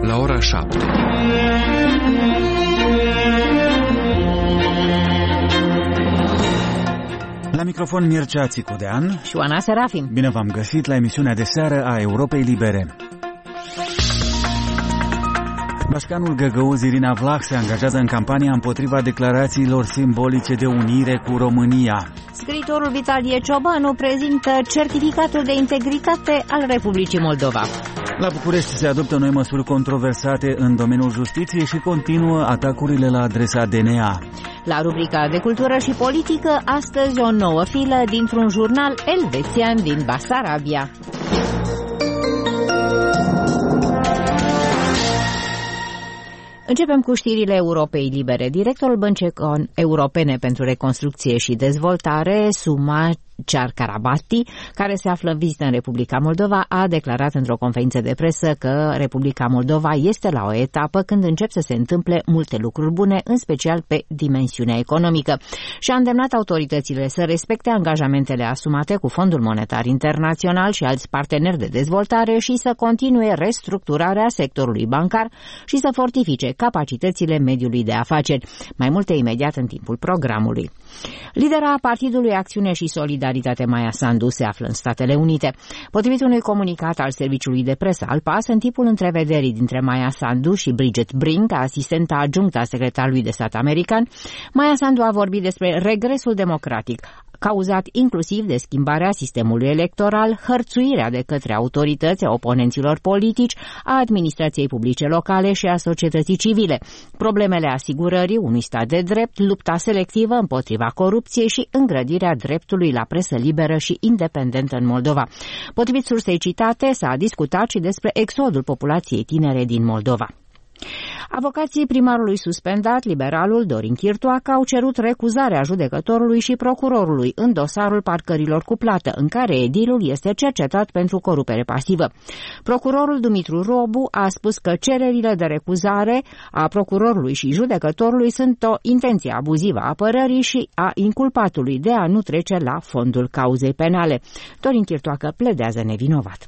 la ora 7. La microfon Mircea Țicudean și Oana Serafim. Bine v-am găsit la emisiunea de seară a Europei Libere. Bașcanul găgăuz Irina Vlah se angajează în campania împotriva declarațiilor simbolice de unire cu România. Scriitorul Vitalie Ciobanu prezintă certificatul de integritate al Republicii Moldova. La București se adoptă noi măsuri controversate în domeniul justiției și continuă atacurile la adresa DNA. La rubrica de cultură și politică, astăzi o nouă filă dintr-un jurnal elvețian din Basarabia. Începem cu știrile Europei Libere. Directorul Băncii Europene pentru Reconstrucție și Dezvoltare, Suma Ciarcarabati, care se află în vizită în Republica Moldova, a declarat într-o conferință de presă că Republica Moldova este la o etapă când încep să se întâmple multe lucruri bune, în special pe dimensiunea economică, și a îndemnat autoritățile să respecte angajamentele asumate cu Fondul Monetar Internațional și alți parteneri de dezvoltare și să continue restructurarea sectorului bancar și să fortifice capacitățile mediului de afaceri. Mai multe imediat în timpul programului. Lidera Partidului Acțiune și Solidaritate, Maia Sandu, se află în Statele Unite. Potrivit unui comunicat al serviciului de presă al PAS, în timpul întrevederii dintre Maia Sandu și Bridget Brink, asistenta adjunctă a secretarului de stat american, Maia Sandu a vorbit despre regresul democratic, cauzat inclusiv de schimbarea sistemului electoral, hărțuirea de către autorități a oponenților politici, a administrației publice locale și a societății civile, problemele asigurării unui stat de drept, lupta selectivă împotriva corupției și îngrădirea dreptului la presă liberă și independentă în Moldova. Potrivit sursei citate, s-a discutat și despre exodul populației tinere din Moldova. Avocații primarului suspendat, liberalul Dorin Chirtoacă, au cerut recuzarea judecătorului și procurorului în dosarul parcărilor cu plată, în care edilul este cercetat pentru corupere pasivă. Procurorul Dumitru Robu a spus că cererile de recuzare a procurorului și judecătorului sunt o intenție abuzivă a apărării și a inculpatului de a nu trece la fondul cauzei penale. Dorin Chirtoacă pledează nevinovat.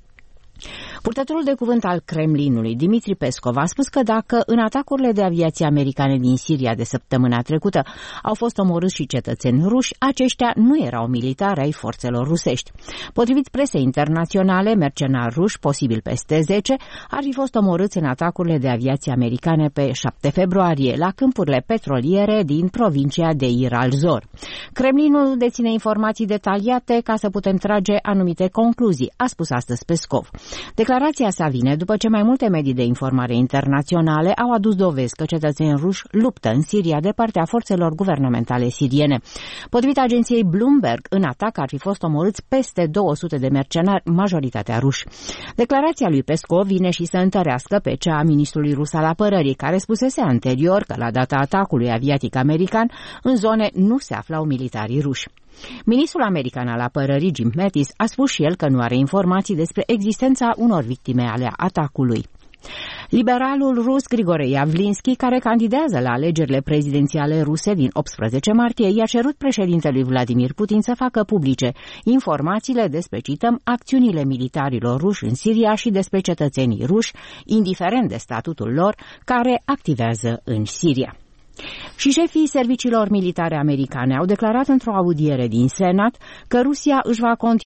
Purtătorul de cuvânt al Kremlinului, Dmitri Peskov, a spus că dacă în atacurile de aviație americane din Siria de săptămâna trecută au fost omorâți și cetățeni ruși, aceștia nu erau militari ai forțelor rusești. Potrivit presei internaționale, mercenari ruși, posibil peste 10, ar fi fost omorâți în atacurile de aviație americane pe 7 februarie, la câmpurile petroliere din provincia de Ir al-Zor. Kremlinul deține informații detaliate ca să putem trage anumite concluzii, a spus astăzi Peskov. Declarația sa vine după ce mai multe medii de informare internaționale au adus dovezi că cetățeni ruși luptă în Siria de partea forțelor guvernamentale siriene. Potrivit agenției Bloomberg, în atac ar fi fost omorâți peste 200 de mercenari, majoritatea ruși. Declarația lui Peskov vine și să întărească pe cea a ministrului rus al apărării, care spusese anterior că la data atacului aviatic american în zone nu se aflau militarii ruși. Ministrul american al apărării, Jim Mattis, a spus și el că nu are informații despre existența unor victime ale atacului. Liberalul rus Grigore Yavlinski, care candidează la alegerile prezidențiale ruse din 18 martie, i-a cerut președintelui Vladimir Putin să facă publice informațiile despre, cităm, acțiunile militarilor ruși în Siria și despre cetățenii ruși, indiferent de statutul lor, care activează în Siria. Și șefii serviciilor militare americane au declarat într-o audiere din Senat că Rusia își va continua